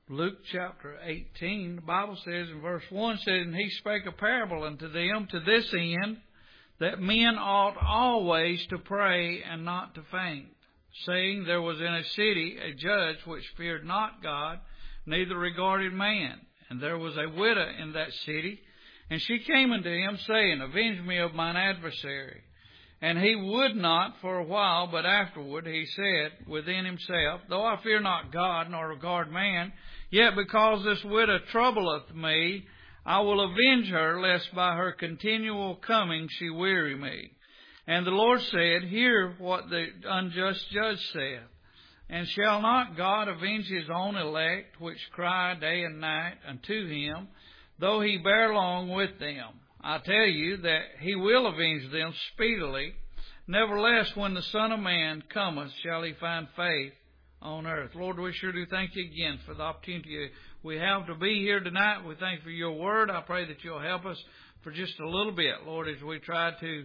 Luke chapter 18, the Bible says in verse 1, says, And he spake a parable unto them to this end, that men ought always to pray and not to faint, saying, There was in a city a judge which feared not God, neither regarded man. And there was a widow in that city, and she came unto him, saying, Avenge me of mine adversary. And he would not for a while, but afterward he said within himself, Though I fear not God, nor regard man, yet because this widow troubleth me, I will avenge her, lest by her continual coming she weary me. And the Lord said, Hear what the unjust judge saith. And shall not God avenge his own elect, which cry day and night unto him, though he bear long with them? I tell you that he will avenge them speedily. Nevertheless, when the Son of Man cometh, shall he find faith on earth? Lord, we sure do thank you again for the opportunity we have to be here tonight. We thank you for your word. I pray that you'll help us for just a little bit, Lord, as we try to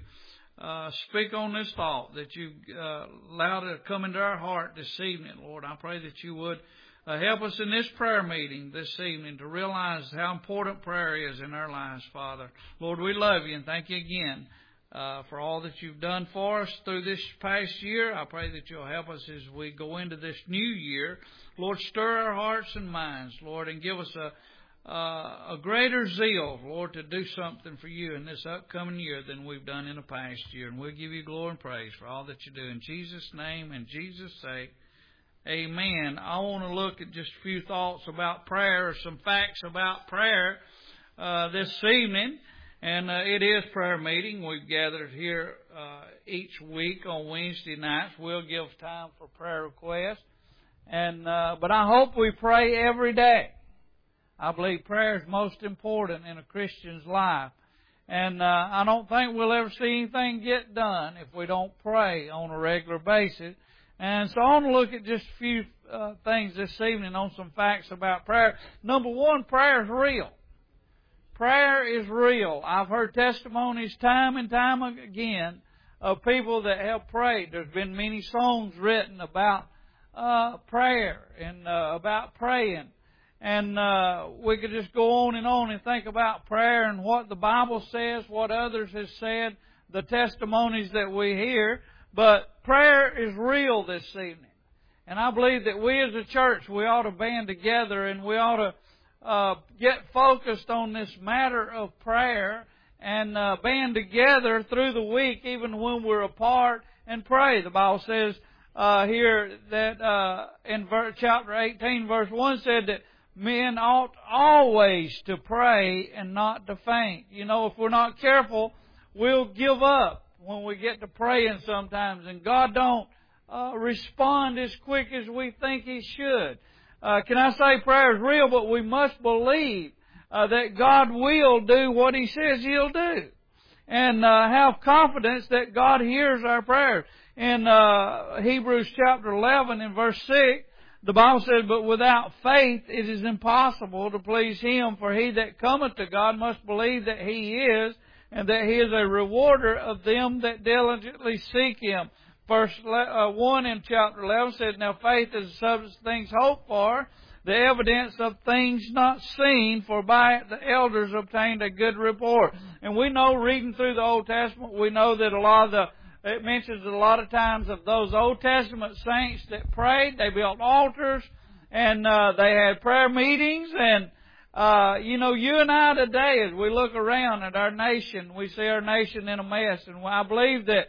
speak on this thought that you allowed to come into our heart this evening, Lord. I pray that you would help us in this prayer meeting this evening to realize how important prayer is in our lives, Father. Lord, we love you and thank you again for all that you've done for us through this past year. I pray that you'll help us as we go into this new year. Lord, stir our hearts and minds, Lord, and give us a greater zeal, Lord, to do something for you in this upcoming year than we've done in the past year. And we'll give you glory and praise for all that you do. In Jesus' name and Jesus' sake, amen. I want to look at just a few thoughts about prayer, or some facts about prayer this evening. And it is prayer meeting. We've gathered here each week on Wednesday nights. We'll give time for prayer requests. But I hope we pray every day. I believe prayer is most important in a Christian's life. And I don't think we'll ever see anything get done if we don't pray on a regular basis. And so I want to look at just a few things this evening on some facts about prayer. Number one, prayer is real. Prayer is real. I've heard testimonies time and time again of people that have prayed. There's been many songs written about prayer and about praying. And we could just go on and think about prayer and what the Bible says, what others have said, the testimonies that we hear. But prayer is real this evening. And I believe that we as a church, we ought to band together and we ought to get focused on this matter of prayer and band together through the week, even when we're apart, and pray. The Bible says here that in chapter 18, verse 1 said that men ought always to pray and not to faint. You know, if we're not careful, we'll give up when we get to praying sometimes, and God don't respond as quick as we think He should. Can I say prayer is real, but we must believe that God will do what He says He'll do. And have confidence that God hears our prayers. In Hebrews chapter 11 and verse 6, the Bible says, But without faith it is impossible to please Him, for he that cometh to God must believe that He is, and that He is a rewarder of them that diligently seek Him. Verse 1 in chapter 11 says, Now faith is the substance of things hoped for, the evidence of things not seen, for by it the elders obtained a good report. And we know, reading through the Old Testament, we know that it mentions a lot of times of those Old Testament saints that prayed. They built altars, and they had prayer meetings. And you and I today, as we look around at our nation, we see our nation in a mess. And I believe that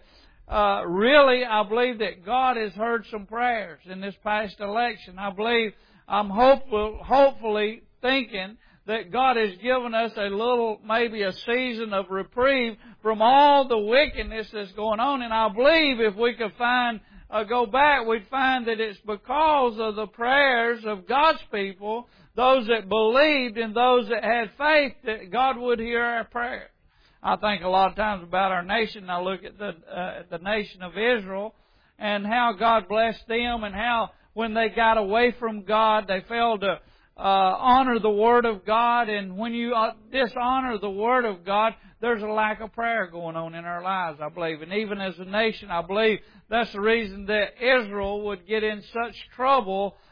I believe that God has heard some prayers in this past election. I'm hopefully thinking that God has given us maybe a season of reprieve from all the wickedness that's going on. And I believe if we could go back, we'd find that it's because of the prayers of God's people, those that believed and those that had faith, that God would hear our prayers. I think a lot of times about our nation. I look at the nation of Israel and how God blessed them, and how when they got away from God, they failed to honor the Word of God. And when you dishonor the Word of God, there's a lack of prayer going on in our lives, I believe. And even as a nation, I believe that's the reason that Israel would get in such trouble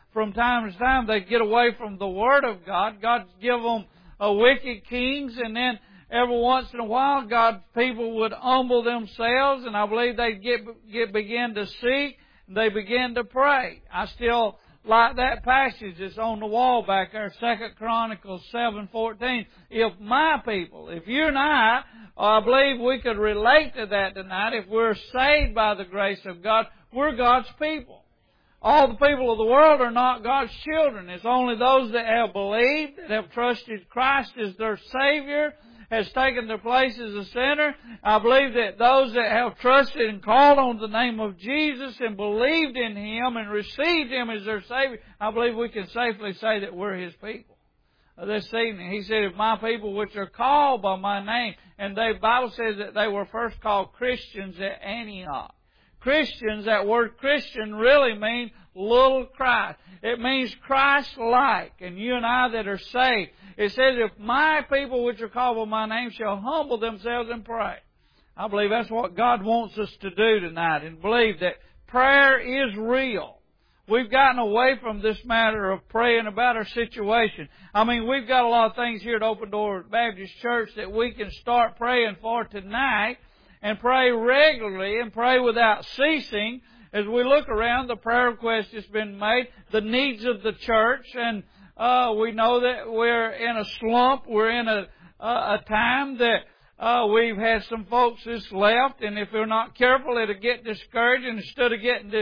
from time to time they get away from the Word of God. God give them wicked kings, and then every once in a while God's people would humble themselves, and I believe they'd begin to seek, and they begin to pray. I still like that passage that's on the wall back there, 2 Chronicles 7:14. If my people, if you and I believe we could relate to that tonight. If we're saved by the grace of God, we're God's people. All the people of the world are not God's children. It's only those that have believed, that have trusted Christ as their Savior, has taken their place as a sinner. I believe that those that have trusted and called on the name of Jesus and believed in Him and received Him as their Savior, I believe we can safely say that we're His people. This evening, He said, if my people which are called by my name, and the Bible says that they were first called Christians at Antioch. Christians, that word Christian really means little Christ. It means Christ-like. And you and I that are saved, it says, if my people which are called by my name shall humble themselves and pray. I believe that's what God wants us to do tonight, and believe that prayer is real. We've gotten away from this matter of praying about our situation. I mean, we've got a lot of things here at Open Door Baptist Church that we can start praying for tonight, and pray regularly and pray without ceasing. As we look around, the prayer request has been made, the needs of the church, and we know that we're in a slump. We're in a time that we've had some folks that's left, and if we're not careful, it'll get discouraged. And instead of getting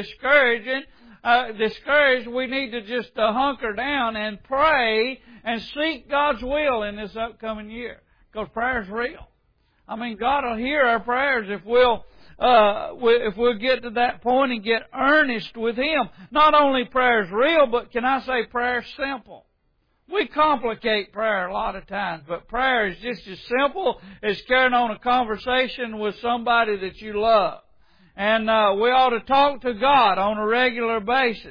discouraged, we need to just hunker down and pray and seek God's will in this upcoming year, because prayer is real. I mean, God will hear our prayers if we'll get to that point and get earnest with Him. Not only prayer is real, but can I say prayer is simple? We complicate prayer a lot of times, but prayer is just as simple as carrying on a conversation with somebody that you love. And we ought to talk to God on a regular basis.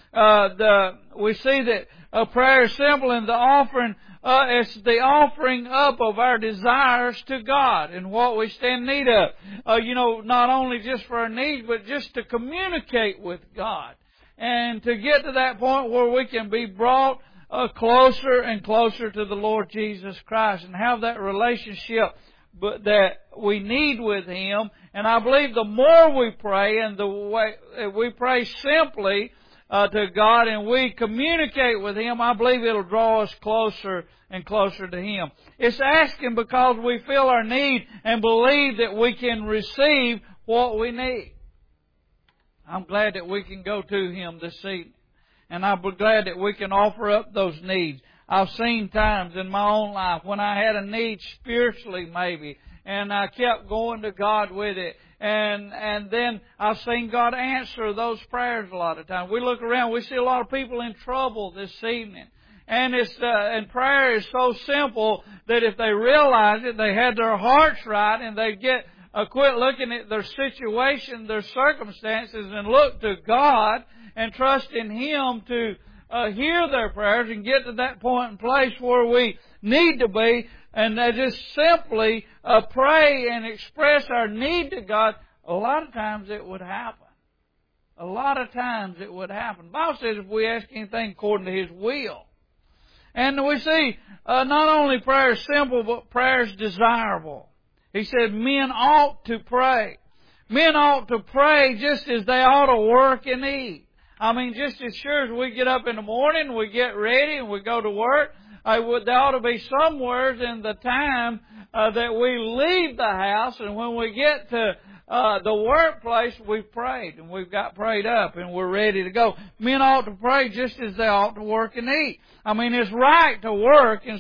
We see that prayer is simple, and the offering, it's the offering up of our desires to God and what we stand in need of. Not only just for our needs, but just to communicate with God. And to get to that point where we can be brought closer and closer to the Lord Jesus Christ and have that relationship that we need with Him. And I believe the more we pray, and the way we pray simply to God and we communicate with Him, I believe it'll draw us closer and closer to Him. It's asking because we feel our need and believe that we can receive what we need. I'm glad that we can go to Him this evening. And I'm glad that we can offer up those needs. I've seen times in my own life when I had a need spiritually maybe, and I kept going to God with it. And then I've seen God answer those prayers a lot of times. We look around, we see a lot of people in trouble this evening. And and prayer is so simple that if they realize it, they had their hearts right, and they quit looking at their situation, their circumstances, and look to God and trust in Him to hear their prayers and get to that point and place where we need to be, and they just simply pray and express our need to God. A lot of times it would happen. A lot of times it would happen. The Bible says if we ask anything according to His will. And we see not only prayer is simple, but prayer is desirable. He said men ought to pray. Men ought to pray just as they ought to work and eat. I mean, just as sure as we get up in the morning, we get ready and we go to work, there ought to be somewhere in the time that we leave the house, and when we get to the workplace, we've prayed and we've got prayed up and we're ready to go. Men ought to pray just as they ought to work and eat. I mean, it's right to work and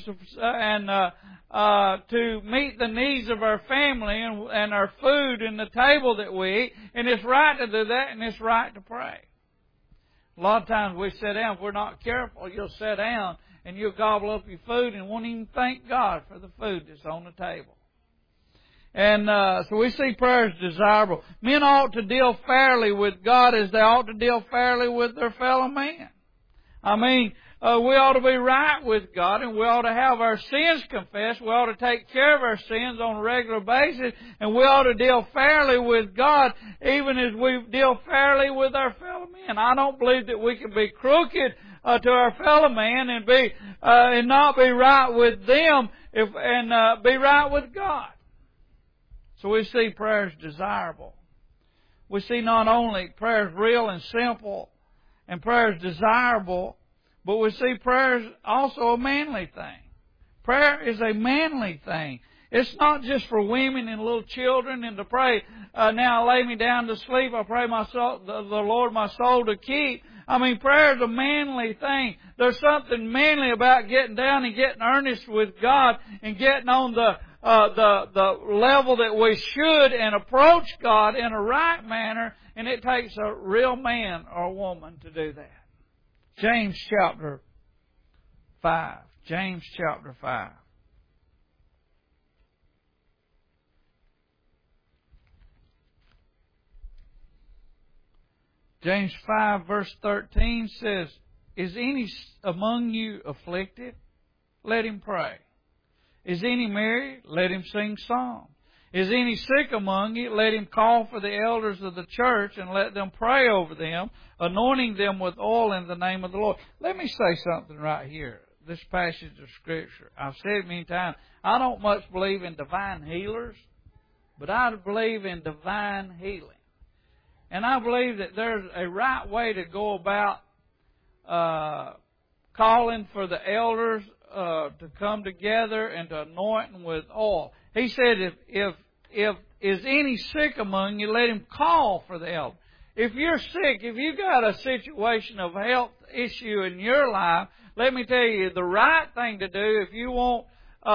to meet the needs of our family and our food and the table that we eat, and it's right to do that, and it's right to pray. A lot of times we sit down, if we're not careful, you'll sit down and you'll gobble up your food and won't even thank God for the food that's on the table. And so we see prayer is desirable. Men ought to deal fairly with God as they ought to deal fairly with their fellow man. I mean, we ought to be right with God, and we ought to have our sins confessed. We ought to take care of our sins on a regular basis, and we ought to deal fairly with God even as we deal fairly with our fellow men. I don't believe that we can be crooked to our fellow man and be and not be right with them and be right with God. So we see prayer is desirable. We see not only prayer is real and simple and prayer is desirable, but we see prayer is also a manly thing. Prayer is a manly thing. It's not just for women and little children and to pray, now lay me down to sleep, I pray my soul, the Lord my soul to keep. I mean, prayer is a manly thing. There's something manly about getting down and getting earnest with God and getting on the level that we should and approach God in a right manner, and it takes a real man or woman to do that. James chapter 5. James chapter 5. James 5 verse 13 says, Is any among you afflicted? Let him pray. Is any merry? Let him sing psalms. Is any sick among you? Let him call for the elders of the church and let them pray over them, anointing them with oil in the name of the Lord. Let me say something right here. This passage of Scripture. I've said it many times. I don't much believe in divine healers, but I believe in divine healing. And I believe that there's a right way to go about calling for the elders to come together and to anoint them with oil. He said, if is any sick among you, let him call for the elder. If you're sick, if you've got a situation of health issue in your life, let me tell you, the right thing to do, if you want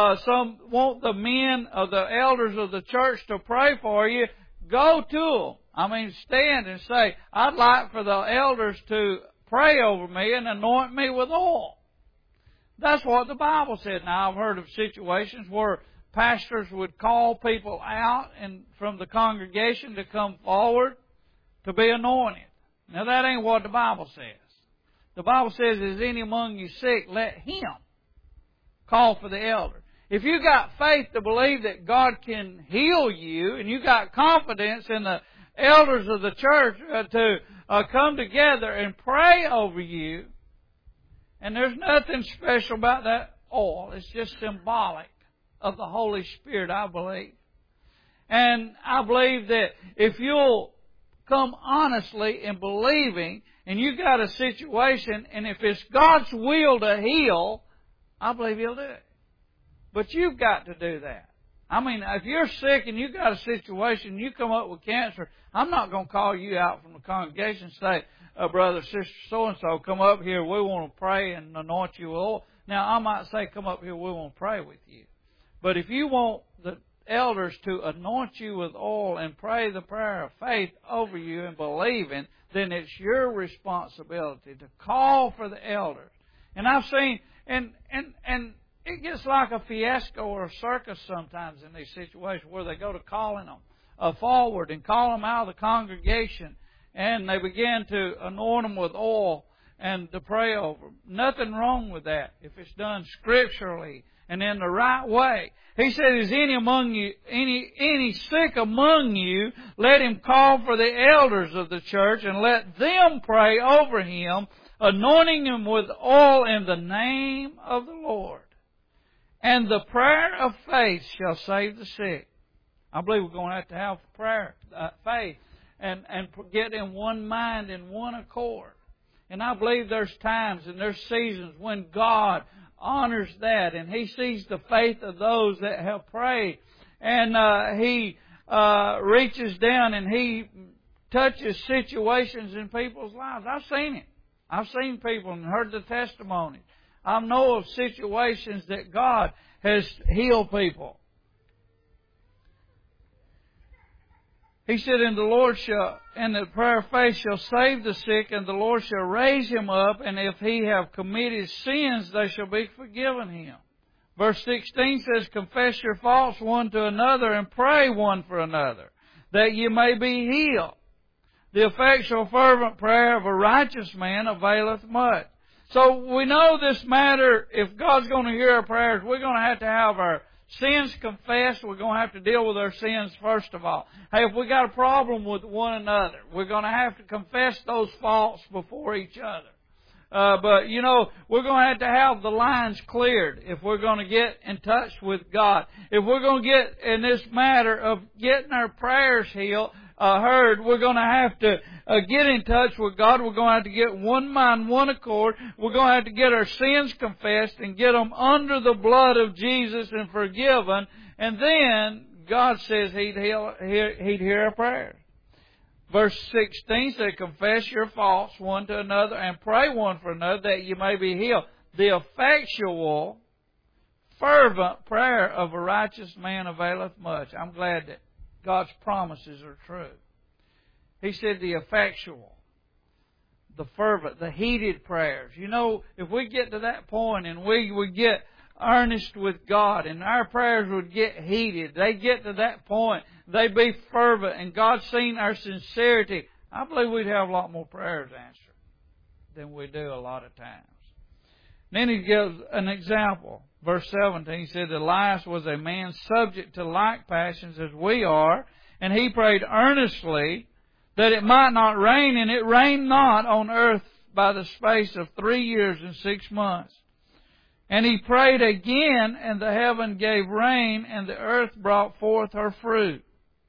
the men or the elders of the church to pray for you, go to them. I mean, stand and say, I'd like for the elders to pray over me and anoint me with oil. That's what the Bible said. Now, I've heard of situations where pastors would call people out and from the congregation to come forward to be anointed. Now, that ain't what the Bible says. The Bible says, is any among you sick, let him call for the elder. If you got faith to believe that God can heal you, and you got confidence in the elders of the church to come together and pray over you, and there's nothing special about that oil. It's just symbolic of the Holy Spirit, I believe. And I believe that if you'll come honestly in believing, and you got a situation, and if it's God's will to heal, I believe He'll do it. But you've got to do that. I mean, if you're sick and you got a situation, you come up with cancer, I'm not going to call you out from the congregation and say, brother, sister, so-and-so, come up here, we want to pray and anoint you with oil. Now, I might say, come up here, we want to pray with you. But if you want the elders to anoint you with oil and pray the prayer of faith over you and believing, then it's your responsibility to call for the elders. And I've seen, and it gets like a fiasco or a circus sometimes in these situations where they go to calling them forward and call them out of the congregation, and they begin to anoint them with oil and to pray over them. Nothing wrong with that if it's done scripturally and in the right way. He said, is any among you, any sick among you, let him call for the elders of the church and let them pray over him, anointing him with oil in the name of the Lord. And the prayer of faith shall save the sick. I believe we're going to have prayer, faith, and get in one mind and one accord. And I believe there's times and there's seasons when God honors that, and He sees the faith of those that have prayed, and He reaches down and He touches situations in people's lives. I've seen it. I've seen people and heard the testimonies. I know of situations that God has healed people. He said, and the Lord shall, and the prayer of faith shall save the sick, and the Lord shall raise him up, and if he have committed sins, they shall be forgiven him. Verse 16 says, confess your faults one to another, and pray one for another, that ye may be healed. The effectual fervent prayer of a righteous man availeth much. So we know this matter, if God's going to hear our prayers, we're going to have our sins confessed. We're going to have to deal with our sins first of all. Hey, if we got a problem with one another, we're going to have to confess those faults before each other. But, you know, we're going to have the lines cleared if we're going to get in touch with God. If we're going to get in this matter of getting our prayers heard, we're going to have to get in touch with God. We're going to have to get one mind, one accord. We're going to have to get our sins confessed and get them under the blood of Jesus and forgiven. And then God says He'd hear our prayers. Verse 16 says, confess your faults one to another and pray one for another that you may be healed. The effectual, fervent prayer of a righteous man availeth much. I'm glad that God's promises are true. He said the effectual, the fervent, the heated prayers. You know, if we get to that point and we would get earnest with God and our prayers would get heated, they get to that point, they be fervent, and God's seen our sincerity, I believe we'd have a lot more prayers answered than we do a lot of times. Then he gives an example. Verse 17, he said, Elias was a man subject to like passions as we are, and he prayed earnestly that it might not rain, and it rained not on earth by the space of 3 years and 6 months. And he prayed again, and the heaven gave rain, and the earth brought forth her fruit.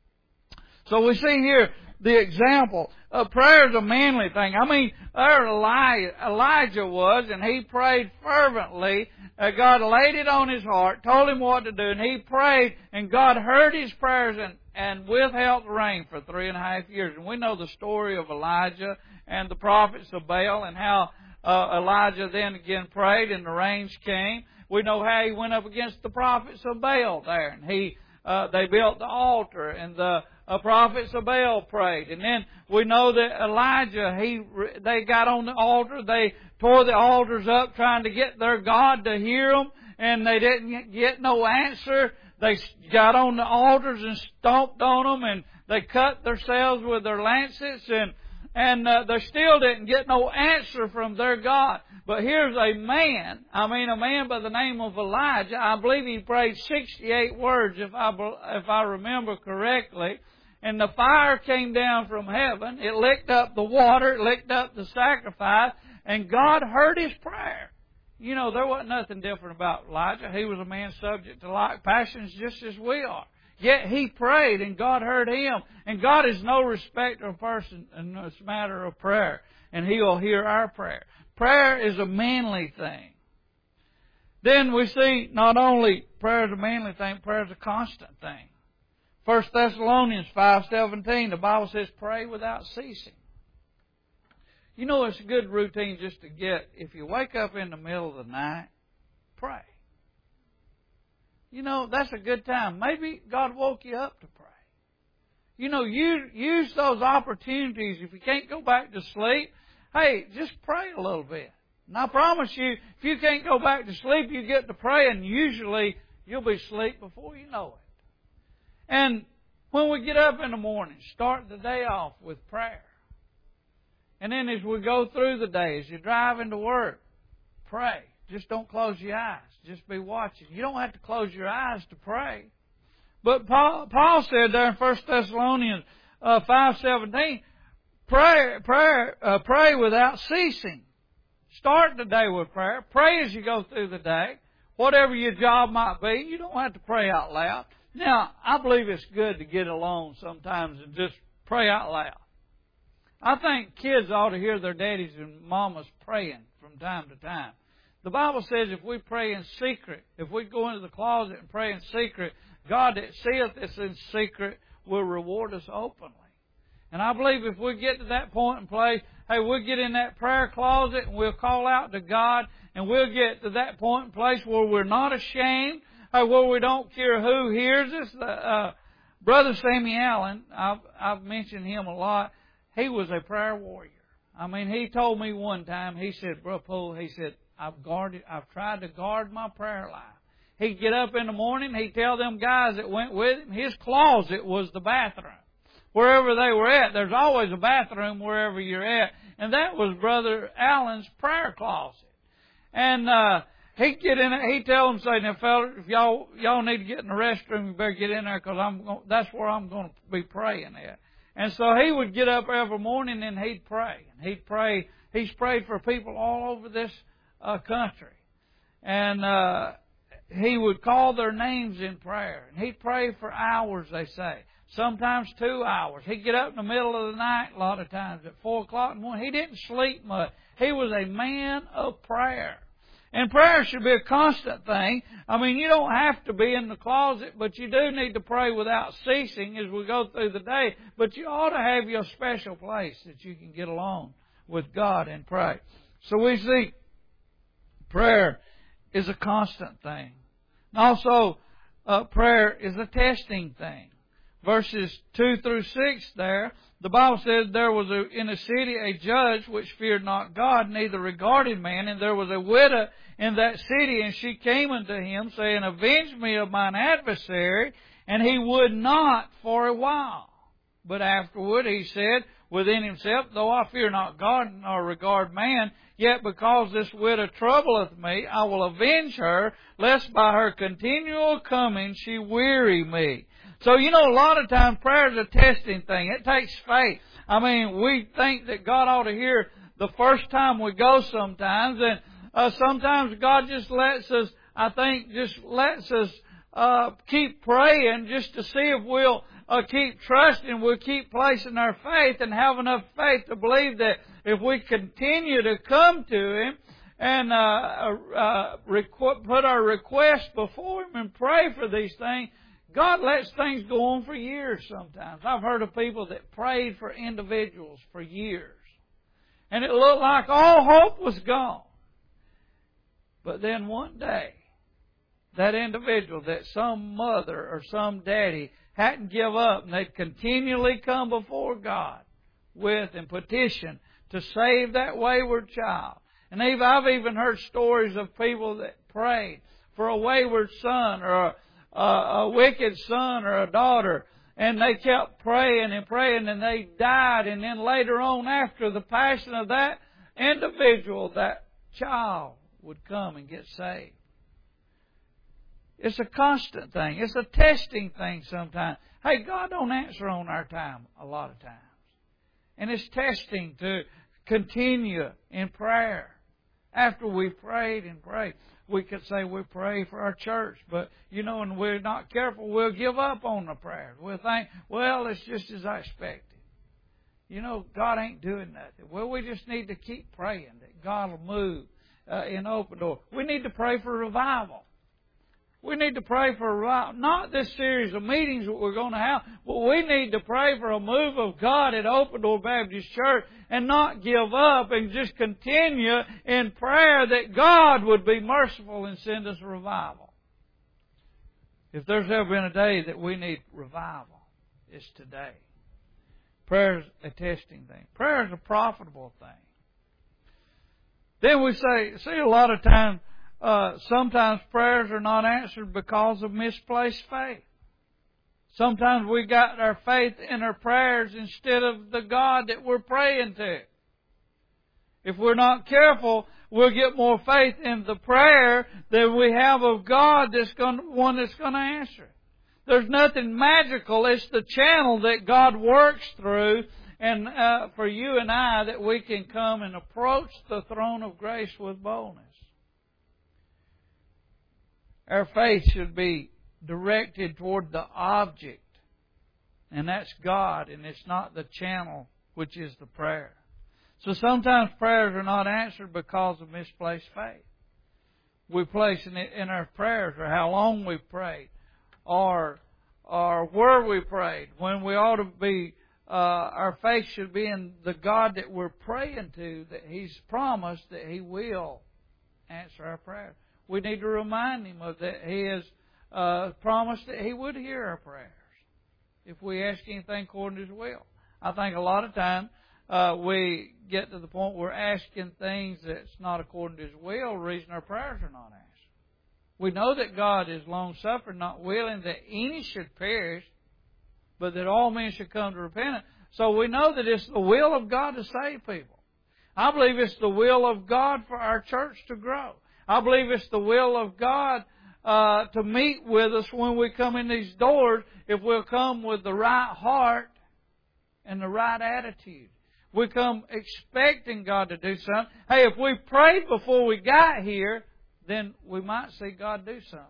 So we see here the example. Prayer is a manly thing. I mean, there Elijah was, and he prayed fervently. God laid it on his heart, told him what to do, and he prayed, and God heard his prayers and withheld rain for 3.5 years. And we know the story of Elijah and the prophets of Baal, and how Elijah then again prayed, and the rains came. We know how he went up against the prophets of Baal there, and they built the altar, and the prophets of Baal prayed. And then we know that Elijah, they got on the altar, they tore the altars up trying to get their God to hear them, and they didn't get no answer. They got on the altars and stomped on them, and they cut themselves with their lancets, and they still didn't get no answer from their God. But here's a man by the name of Elijah. I believe he prayed 68 words, if I remember correctly. And the fire came down from heaven. It licked up the water. It licked up the sacrifice. And God heard his prayer. You know, there wasn't nothing different about Elijah. He was a man subject to like passions just as we are. Yet he prayed and God heard him. And God is no respecter of person in this matter of prayer. And He will hear our prayer. Prayer is a manly thing. Then we see not only prayer is a manly thing, prayer is a constant thing. 1 Thessalonians 5:17, the Bible says, pray without ceasing. You know, it's a good routine just to get. If you wake up in the middle of the night, pray. You know, that's a good time. Maybe God woke you up to pray. You know, use those opportunities. If you can't go back to sleep, hey, just pray a little bit. And I promise you, if you can't go back to sleep, you get to pray, and usually you'll be asleep before you know it. And when we get up in the morning, start the day off with prayer. And then as we go through the day, as you're driving to work, pray. Just don't close your eyes. Just be watching. You don't have to close your eyes to pray. But Paul said there in 1 Thessalonians 5:17, pray without ceasing. Start the day with prayer. Pray as you go through the day. Whatever your job might be, you don't have to pray out loud. Now, I believe it's good to get alone sometimes and just pray out loud. I think kids ought to hear their daddies and mamas praying from time to time. The Bible says if we pray in secret, if we go into the closet and pray in secret, God that seeth us in secret will reward us openly. And I believe if we get to that point and place, hey, we'll get in that prayer closet and we'll call out to God, and we'll get to that point and place where we're not ashamed, where we don't care who hears us. Brother Sammy Allen, I've mentioned him a lot. He was a prayer warrior. I mean, he told me one time, he said, Brother Poole, he said, I've tried to guard my prayer life. He'd get up in the morning, he'd tell them guys that went with him, his closet was the bathroom. Wherever they were at, there's always a bathroom wherever you're at. And that was Brother Allen's prayer closet. And he'd get in it, he'd tell them, say, now fella, if y'all need to get in the restroom, you better get in there, because that's where I'm going to be praying at. And so he would get up every morning and he'd pray. And he'd pray He's prayed for people all over this country. And he would call their names in prayer. And he'd pray for hours, they say. Sometimes 2 hours. He'd get up in the middle of the night a lot of times at 4 o'clock in the morning. He didn't sleep much. He was a man of prayer. And prayer should be a constant thing. I mean, you don't have to be in the closet, but you do need to pray without ceasing as we go through the day. But you ought to have your special place that you can get along with God and pray. So we see prayer is a constant thing. Also, prayer is a testing thing. Verses 2 through 6 there, the Bible says there was in a city a judge which feared not God, neither regarded man, and there was a widow in that city, and she came unto him, saying, Avenge me of mine adversary, and he would not for a while. But afterward he said within himself, Though I fear not God nor regard man, yet because this widow troubleth me, I will avenge her, lest by her continual coming she weary me. So, a lot of times prayer is a testing thing. It takes faith. I mean, we think that God ought to hear the first time we go sometimes, and sometimes God just lets us keep praying just to see if we'll keep trusting, we'll keep placing our faith and have enough faith to believe that if we continue to come to Him and put our requests before Him and pray for these things, God lets things go on for years sometimes. I've heard of people that prayed for individuals for years. And it looked like all hope was gone. But then one day, that individual that some mother or some daddy hadn't give up, and they'd continually come before God with and petition to save that wayward child. And I've even heard stories of people that prayed for a wayward son or a wicked son or a daughter, and they kept praying and praying, and they died, and then later on, after the passion of that individual, that child would come and get saved. It's a constant thing. It's a testing thing sometimes. Hey, God don't answer on our time a lot of times. And it's testing to continue in prayer. After we've prayed and prayed, we could say we pray for our church, but, and we're not careful, we'll give up on the prayers. We'll think, well, it's just as I expected. God ain't doing nothing. Well, we just need to keep praying that God will move in open door. We need to pray for revival. We need to pray for a revival. Not this series of meetings that we're going to have, but we need to pray for a move of God at Open Door Baptist Church and not give up and just continue in prayer that God would be merciful and send us a revival. If there's ever been a day that we need revival, it's today. Prayer is a testing thing. Prayer is a profitable thing. Then we see a lot of times, sometimes prayers are not answered because of misplaced faith. Sometimes we got our faith in our prayers instead of the God that we're praying to. If we're not careful, we'll get more faith in the prayer than we have of God one that's going to answer it. There's nothing magical. It's the channel that God works through, and for you and I, that we can come and approach the throne of grace with boldness. Our faith should be directed toward the object, and that's God, and it's not the channel, which is the prayer. So sometimes prayers are not answered because of misplaced faith. We place in our prayers, or how long we've prayed, or where we prayed, when we ought to be, our faith should be in the God that we're praying to, that He's promised that He will answer our prayer. We need to remind Him of that He has promised that He would hear our prayers if we ask anything according to His will. I think a lot of times we get to the point where we're asking things that's not according to His will, the reason our prayers are not answered. We know that God is long-suffering, not willing that any should perish, but that all men should come to repentance. So we know that it's the will of God to save people. I believe it's the will of God for our church to grow. I believe it's the will of God to meet with us when we come in these doors, if we'll come with the right heart and the right attitude. We come expecting God to do something. Hey, if we prayed before we got here, then we might see God do something.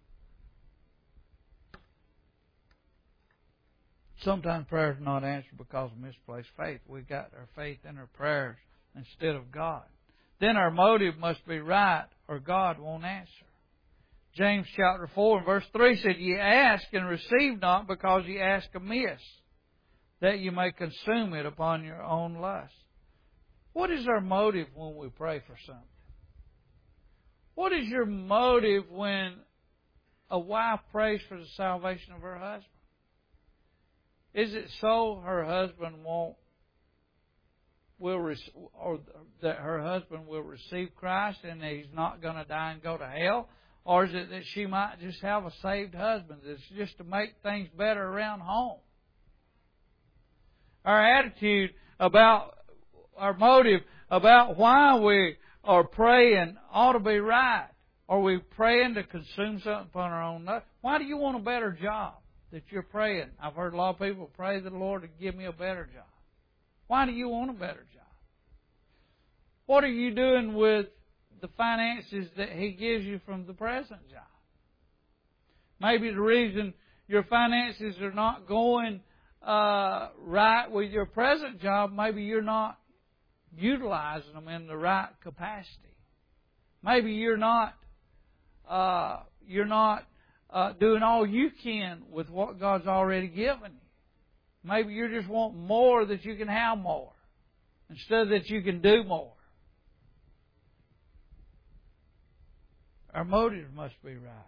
Sometimes prayers are not answered because of misplaced faith. We've got our faith in our prayers instead of God. Then our motive must be right or God won't answer. James chapter 4 and verse 3 said, Ye ask and receive not because ye ask amiss, that you may consume it upon your own lust. What is our motive when we pray for something? What is your motive when a wife prays for the salvation of her husband? Is it so her husband or that her husband will receive Christ and he's not going to die and go to hell? Or is it that she might just have a saved husband? It's just to make things better around home. Our attitude about, our motive about why we are praying ought to be right. Are we praying to consume something upon our own? Why do you want a better job that you're praying? I've heard a lot of people pray to the Lord to give me a better job. Why do you want a better job? What are you doing with the finances that He gives you from the present job? Maybe the reason your finances are not going right with your present job, maybe you're not utilizing them in the right capacity. Maybe you're not doing all you can with what God's already given you. Maybe you just want more that you can have more instead that you can do more. Our motives must be right.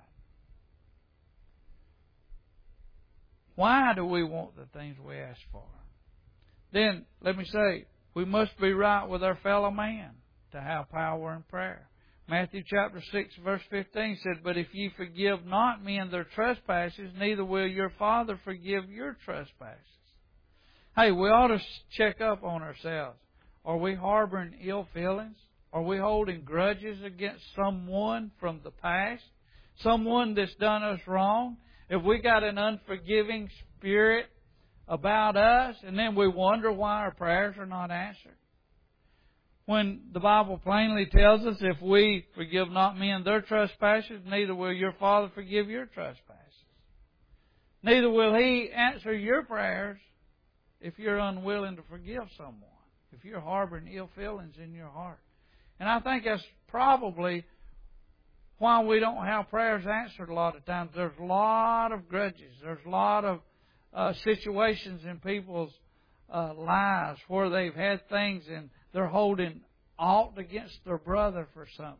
Why do we want the things we ask for? Then, let me say, we must be right with our fellow man to have power in prayer. Matthew chapter 6 verse 15 said, But if ye forgive not men their trespasses, neither will your Father forgive your trespasses. Hey, we ought to check up on ourselves. Are we harboring ill feelings? Are we holding grudges against someone from the past? Someone that's done us wrong? If we got an unforgiving spirit about us, and then we wonder why our prayers are not answered? When the Bible plainly tells us, if we forgive not men their trespasses, neither will your Father forgive your trespasses. Neither will He answer your prayers if you're unwilling to forgive someone, if you're harboring ill feelings in your heart. And I think that's probably why we don't have prayers answered a lot of times. There's a lot of grudges. There's a lot of situations in people's lives where they've had things and they're holding aught against their brother for something.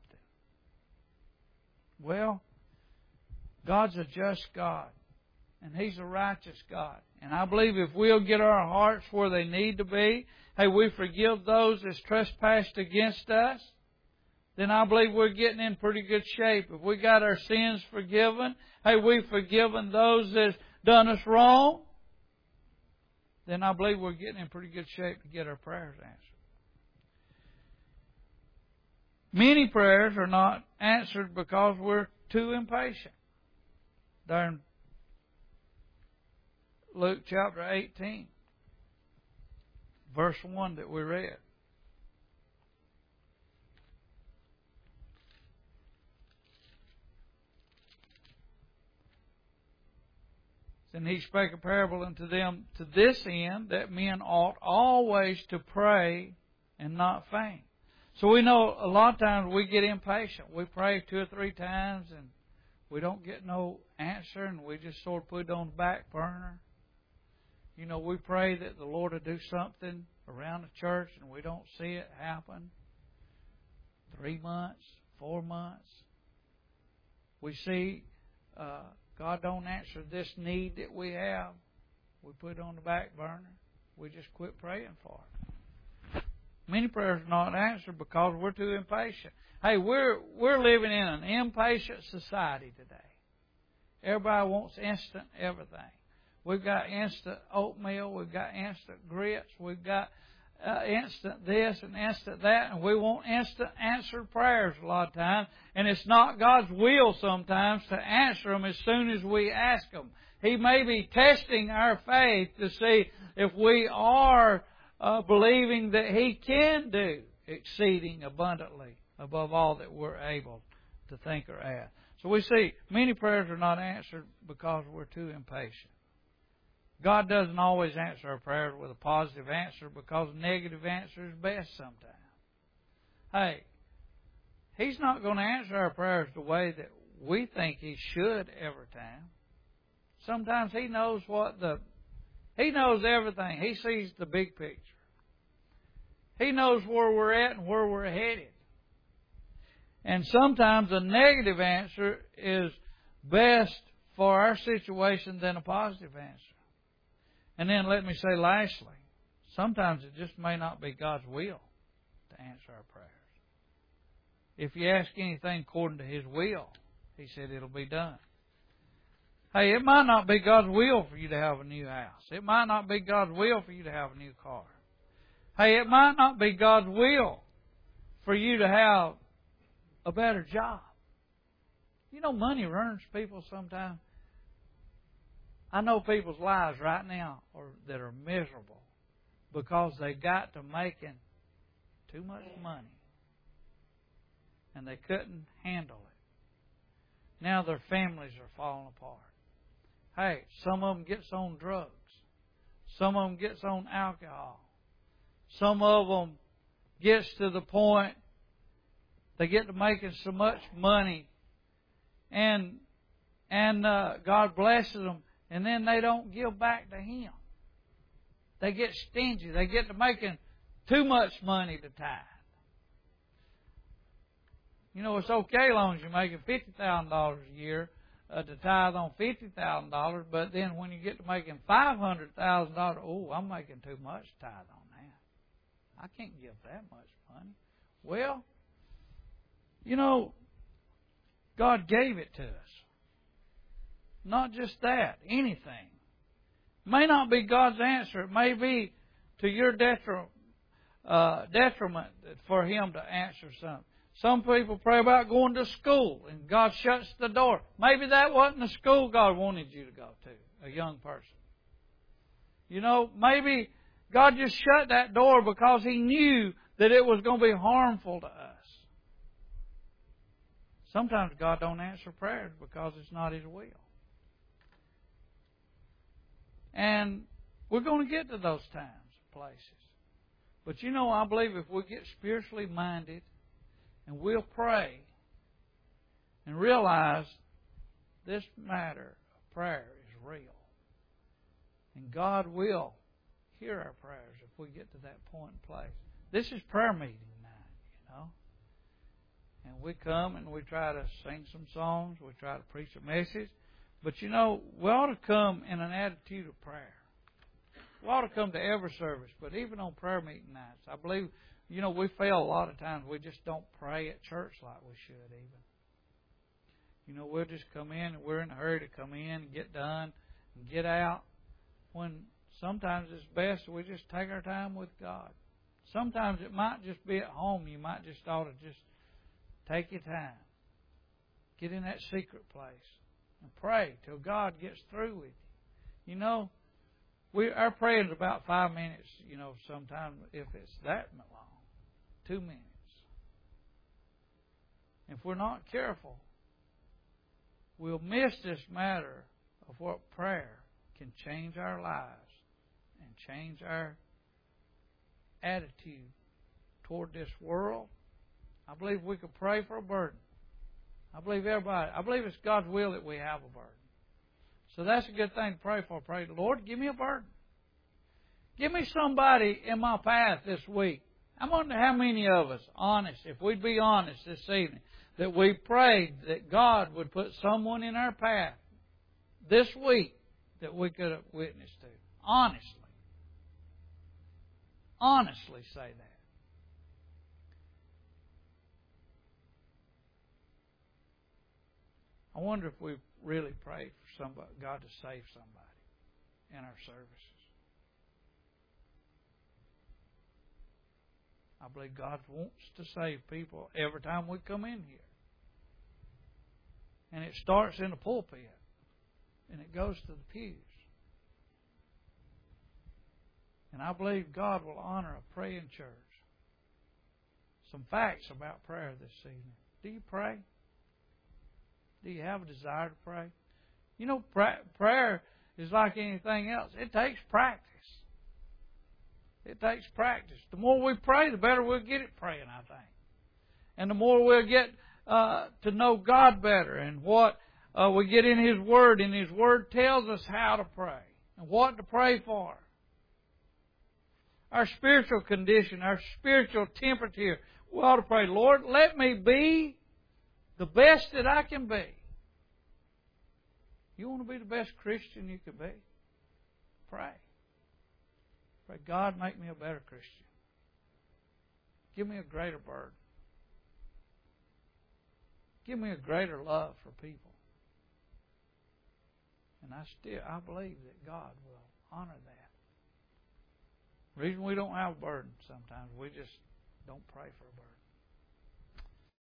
Well, God's a just God, and He's a righteous God. And I believe if we'll get our hearts where they need to be, hey, we forgive those that's trespassed against us, then I believe we're getting in pretty good shape. If we got our sins forgiven, hey, we've forgiven those that's done us wrong, then I believe we're getting in pretty good shape to get our prayers answered. Many prayers are not answered because we're too impatient. There in Luke chapter 18, verse 1 that we read. And He spake a parable unto them to this end, that men ought always to pray and not faint. So we know a lot of times we get impatient. We pray 2 or 3 times and we don't get no answer, and we just sort of put it on the back burner. You know, we pray that the Lord will do something around the church and we don't see it happen. 3 months, 4 months. We see God don't answer this need that we have. We put it on the back burner. We just quit praying for it. Many prayers are not answered because we're too impatient. Hey, we're living in an impatient society today. Everybody wants instant everything. We've got instant oatmeal. We've got instant grits. We've got instant this and instant that. And we want instant answered prayers a lot of times. And it's not God's will sometimes to answer them as soon as we ask them. He may be testing our faith to see if we are believing that He can do exceeding abundantly above all that we're able to think or ask. So we see many prayers are not answered because we're too impatient. God doesn't always answer our prayers with a positive answer because a negative answer is best sometimes. Hey, He's not going to answer our prayers the way that we think He should every time. Sometimes He knows He knows everything. He sees the big picture. He knows where we're at and where we're headed. And sometimes a negative answer is best for our situation than a positive answer. And then let me say lastly, sometimes it just may not be God's will to answer our prayers. If you ask anything according to His will, He said it'll be done. Hey, it might not be God's will for you to have a new house. It might not be God's will for you to have a new car. Hey, it might not be God's will for you to have a better job. You know, money ruins people sometimes. I know people's lives right now that are miserable because they got to making too much money and they couldn't handle it. Now their families are falling apart. Hey, some of them gets on drugs. Some of them gets on alcohol. Some of them gets to the point they get to making so much money and God blesses them, and then they don't give back to Him. They get stingy. They get to making too much money to tithe. You know, it's okay as long as you're making $50,000 a year to tithe on $50,000, but then when you get to making $500,000, oh, I'm making too much tithe on that. I can't give that much money. Well, you know, God gave it to us. Not just that, anything. It may not be God's answer. It may be to your detriment for Him to answer something. Some people pray about going to school and God shuts the door. Maybe that wasn't the school God wanted you to go to, a young person. You know, maybe God just shut that door because He knew that it was going to be harmful to us. Sometimes God don't answer prayers because it's not His will. And we're going to get to those times, places. But you know, I believe if we get spiritually minded and we'll pray and realize this matter of prayer is real. And God will hear our prayers if we get to that point and place. This is prayer meeting night, you know. And we come and we try to sing some songs. We try to preach a message. But you know, we ought to come in an attitude of prayer. We ought to come to every service, but even on prayer meeting nights. I believe, you know, we fail a lot of times. We just don't pray at church like we should even. You know, we'll just come in and we're in a hurry to come in and get done and get out. When sometimes it's best we just take our time with God. Sometimes it might just be at home. You might just ought to just take your time. Get in that secret place and pray till God gets through with you. You know, our praying is about 5 minutes, you know, sometimes if it's that long. 2 minutes. If we're not careful, we'll miss this matter of what prayer can change our lives and change our attitude toward this world. I believe we could pray for a burden. I believe it's God's will that we have a burden. So that's a good thing to pray for. Pray, Lord, give me a burden. Give me somebody in my path this week. I wonder how many of us, honest, if we'd be honest this evening, that we prayed that God would put someone in our path this week that we could have witnessed to. Honestly. Honestly say that. I wonder if we've really prayed for somebody, God to save somebody in our services. I believe God wants to save people every time we come in here. And it starts in the pulpit. And it goes to the pews. And I believe God will honor a praying church. Some facts about prayer this evening. Do you pray? Do you have a desire to pray? You know, prayer is like anything else. It takes practice. It takes practice. The more we pray, the better we'll get at praying, I think. And the more we'll get to know God better and what we get in His Word. And His Word tells us how to pray and what to pray for. Our spiritual condition, our spiritual temperature, we ought to pray, Lord, let me be the best that I can be. You want to be the best Christian you can be? Pray. Pray, God, make me a better Christian. Give me a greater burden. Give me a greater love for people. And I believe that God will honor that. The reason we don't have a burden sometimes, we just don't pray for a burden.